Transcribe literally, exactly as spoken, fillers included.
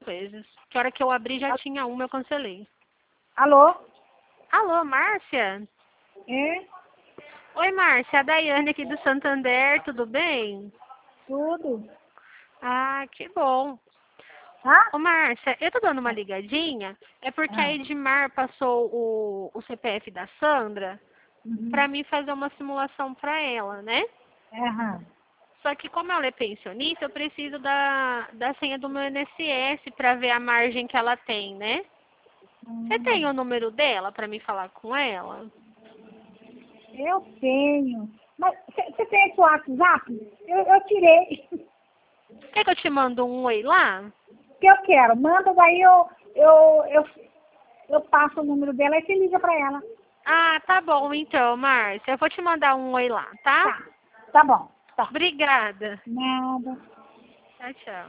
vezes. Que hora que eu abri já tinha uma, eu cancelei. Alô? Alô, Márcia? É? Oi, Márcia, a Daiane aqui do Santander, tudo bem? Tudo? Ah, que bom. Hã? Ô, Márcia, eu tô dando uma ligadinha, é porque a Ah. Edmar passou o, o C P F da Sandra Uhum. pra mim fazer uma simulação pra ela, né? Aham. Só que como ela é pensionista, eu preciso da, da senha do meu I N S S pra ver a margem que ela tem, né? Você tem Hum. o número dela pra me falar com ela? Eu tenho. Mas você tem esse WhatsApp? Eu, eu tirei. Quer que eu te mando um oi lá? Que eu quero. Manda, daí eu, eu, eu, eu passo o número dela e você liga pra ela. Ah, tá bom então, Márcia. Eu vou te mandar um oi lá, tá? Tá. Tá bom. Tá. Obrigada. Nada. Tchau, tchau.